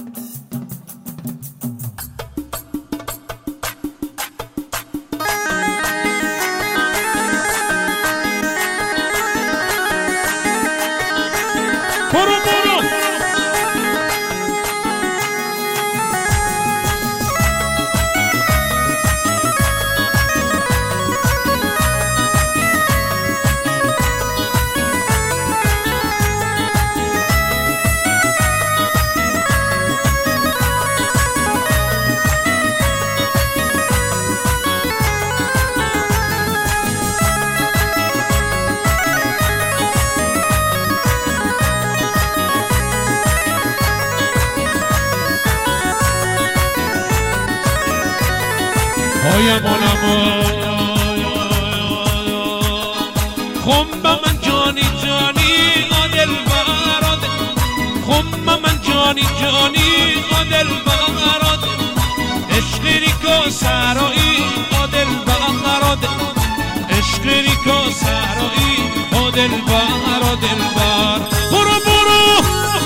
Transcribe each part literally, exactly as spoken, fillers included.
برو برو آیا مولم خم من جانی جانی آدل بارد خم من جانی جانی آدل بارد عشقی کو سرایی آدل بارد عشقی کو سرایی آدل بارد دلبر برو برو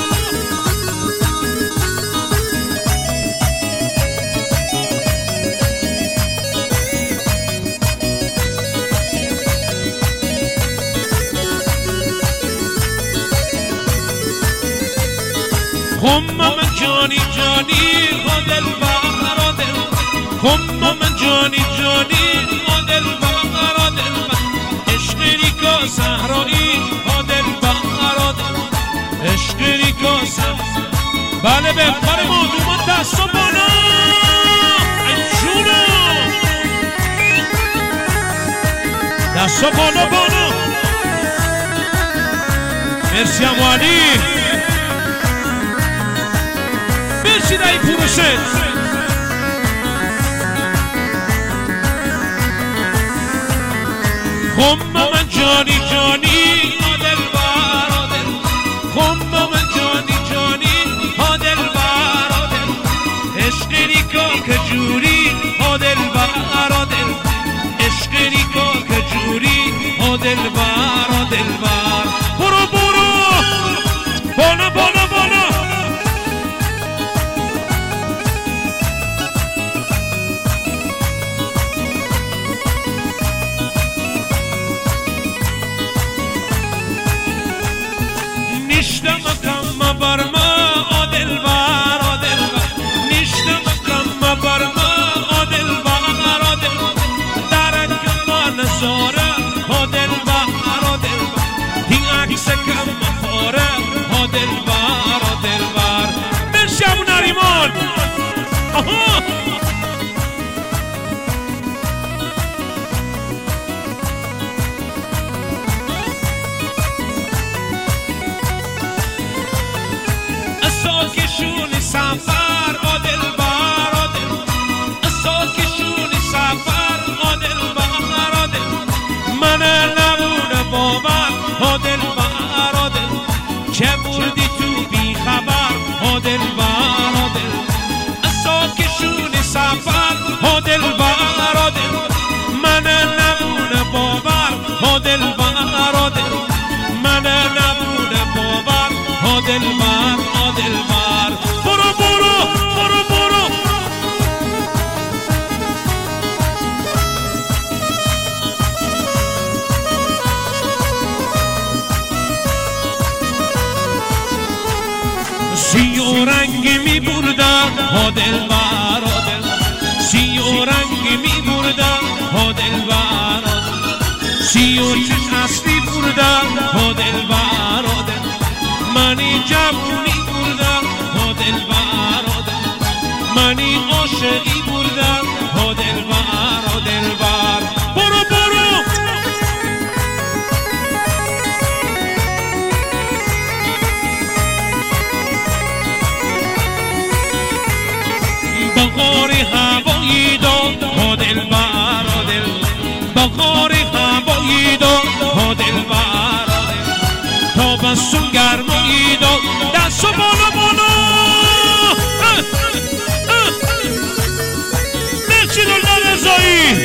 خم من جانی جانی آدل بارد خم من جانی جانی آدل بارد عشقی کو صحرایی آدل بارد عشقی کو صحرایی بله به کار موضوع دست و بالا جونو دست و بالا بالا مرسی اموالی برسی دایی پروشه خم من جانی جانی آدل بارد خم من جانی جانی آدل بارد عشقی کو کجوری آدل بارد عشقی کو کجوری آدل بارد دلبر برو برو بالا بالا بالا نشتم کم برما آدل بار آدل بار نشتم کم برما آدل بار آدل درک ما نزاره آدل بار آدل بار این عکس کم خوره آدل بار آدل بار مرشم نریمان آها ساکشون سفر آدل بار آدل ساکشون سفر آدل بار آدل من نبونه باور آدل بار آدل چه بودی تو بی خبر آدل بار آدل ساکشون سفر آدل بار آدل من نبونه باور آدل بار آدل من نبونه باور آدل بار آدل بار برو برو برو برو سی و رنگی می بردن آدل بار آدل سی و رنگی می بردن آدل بار آدل سی و چش اصلی بردن آدل بار آدل منی جوونی بردم آدل بار آدل منی عاشقی بردم آدل بار آدل بار برو برو بغاری هوایی داد آدل بار آدل بغاری هوایی داد آدل بار آدل تابستون گرمایی داد دست و بالا بالا مرسی دلدار رضایی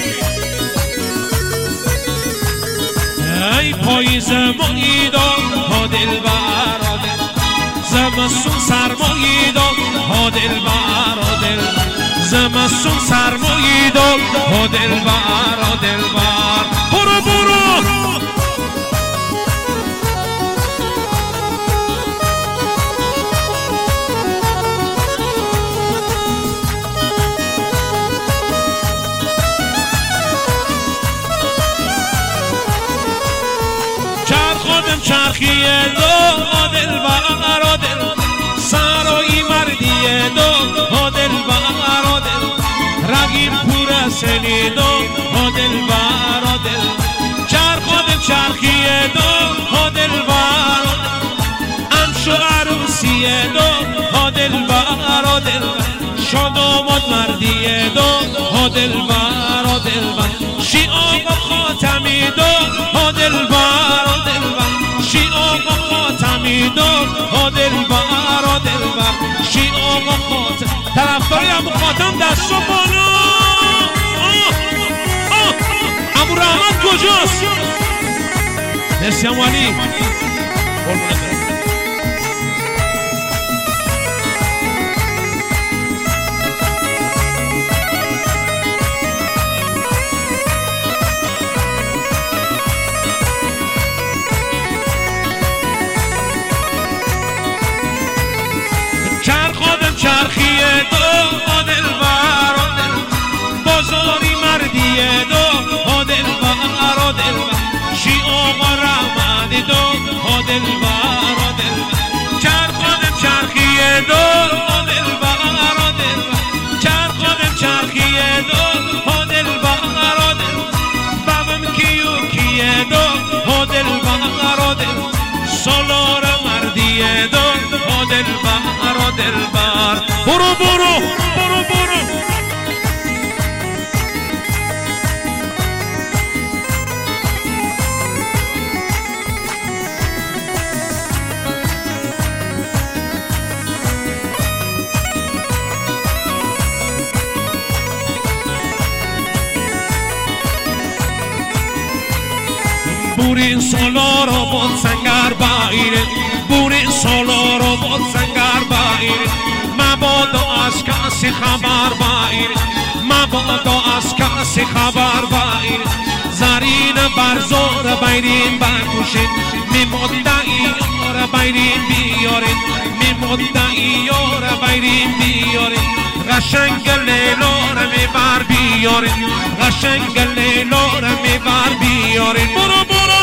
ای پاییز مایی داد آدل بر آدل زمستون سرمایی داد دلبر ها دلبر زمستون سرمایی داد ها دلبر ها دلبر برو برو چرخادم چرخیه دو ها دلبر ها دلبر سرایی مردیه دو ها دلبر ها دلبر رقیم پور سنی دو ها دلبر ها دلبر چرخادم چرخیه دو ها دلبر ها دلبر امشو عروسیه دو ها دلبر ها دلبر شاد آمد مردیه دو ها دلبر ها دلبر شی آقا خاتمی دو ها دلبر ها دلبر شی آقا خاتمی دو ها دلبر ها دلبر شی آقا خاتم طرفداری ابو خاتم دستو بالا ابو رحمت کجاست؟ مرسی ام علی چرخیه دو ها دلبر ها دلبر بازاری مردیه دو ها دلبر ها دلبر شی آقا رحمت دو ها دلبر ها دلبر چرخادم چرخیه دو ها دلبر ها دلبر چرخادم چرخیه دو ها دلبر ها دلبر بابم کیو کیه دو ها دلبر ها دلبر سالار مردیه دو ها دلبر ها دلبر برو برو برو برو بورین سالار آباد سنگر بایره بورین سالار آباد سنگر بایره مبادا از کسی خبر بایره مبادا از کسی خبر بایره زرین برزار بیرین بکشید می مدعی یار بیرین بیارید می مدعی یار بیرین بیارید قشنگ لیلا رو می بر بیارید قشنگ لیلا رو می بر بیارید برو برو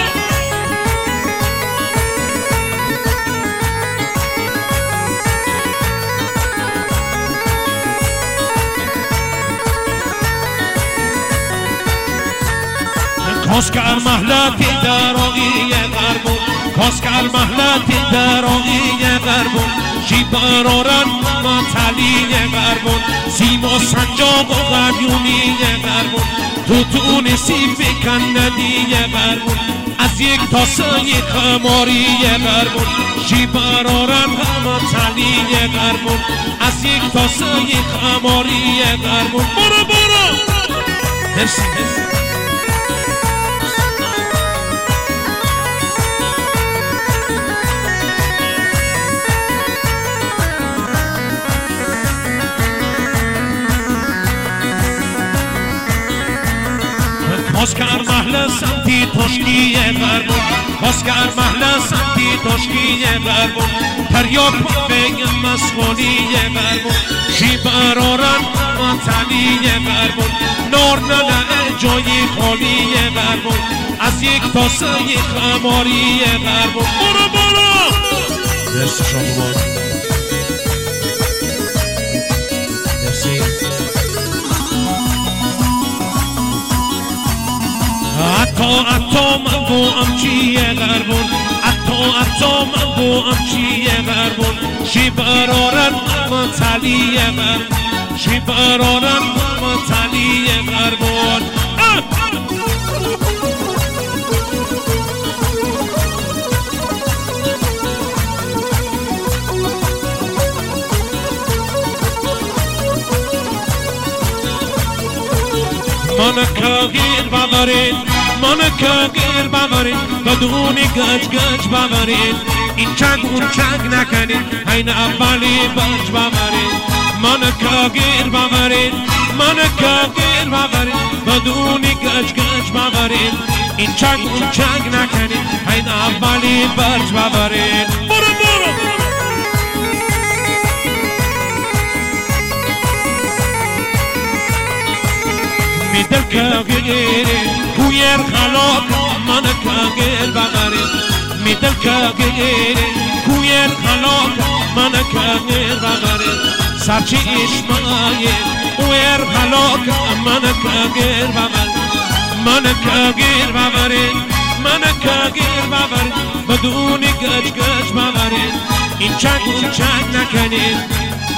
کاسکر محلتی درایی غربون کاسکر محلتی درایی غربون شی برارن مطلی غربون سیما سنجاق و غریونی غربون تو تونسی فکندی غربون از یک تاسه خماری غربون شی برارن مطلی غربون از یک تاسه خماری غربون برو برو مرسی مرسی کاسکر محل سمتی تشکی غربون کاسکر محل سمتی تشکی غربون تریاک بگم مسخولی غربون شی برارن مطلی غربون نار نلعه جای خالی غربون از یک تاسه خماری غربون برو برو مرسی شما مرسی اتو اتو من بو امچی غربون اتو اتو من بو امچی غربون شی برارن مطلی غربون شی برارن مطلی غربون من کاغیر ببرید من کاغیر ببرید بدون گج گج ببرید این چنگ اون چنگ نکنید این اولی برج ببرید من کاغیر ببرید من کاغیر ببرید بدونی گج گج ببرید این چنگ اون چنگ نکنید این اولی برج ببرید برو برو می دل کاغیر کویر خلاق من کاغیر ببرید می دل کاغیر کویر خلاق من کاغیر ببرید سرچی اشمایه اویر خلاق من کاغیر ببرید من کاغیر ببرید من کاغیر ببرید بدونی گج گج ببرید این چنگ اون چنگ نکنید